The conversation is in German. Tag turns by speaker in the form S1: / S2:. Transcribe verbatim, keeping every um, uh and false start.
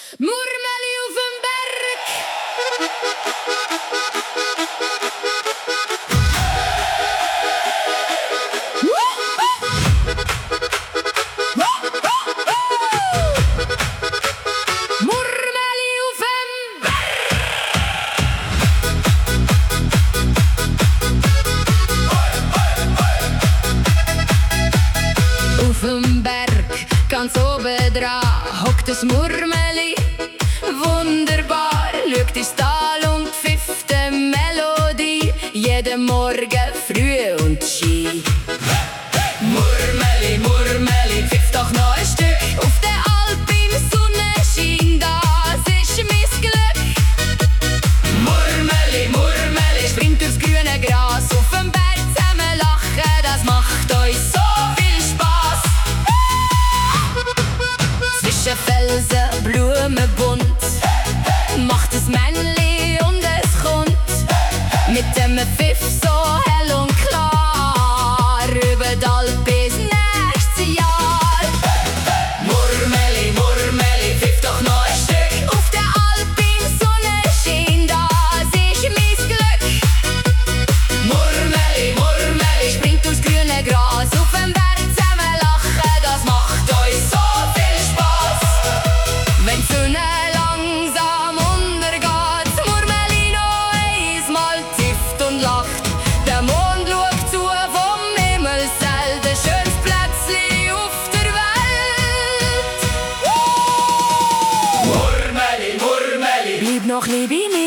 S1: Murmeli auf dem Berg. Murmeli auf dem Berg. Auf dem Berg, ganz oben dran, hockt das Murmeli. Wunderbar, schaut ins Tal und pfifft eine Melodie. Jeden Morgen früh und ski. Murmeli, Murmeli, pfiff doch noch ein Stück. Auf der Alp im Sonnenschein, das ist mein Glück. Murmeli, Murmeli, springt durchs grüne Gras. Auf dem Berg zusammen lachen, das macht uns so viel Spaß. Zwischen Felsen, Blumen bunt, macht es Männli und es kommt mit dem Pfiff so hell und klar über die Alp bis nächstes Jahr. Murmeli, Murmeli, pfiff doch noch ein Stück. Auf der Alp im Sonnenschein, das ist mein Glück. Murmeli, Murmeli, springt durchs grüne Gras. Auf dem Berg zusammen lachen, das macht uns so viel Spaß. Wenn die Sonne langsam untergeht, das Murmeli noch einmal zifft und lacht. Der Mond schaut zu vom Himmel, selten schönes Plätzchen auf der Welt. Murmeli, Murmeli, bleib noch lieb in mir.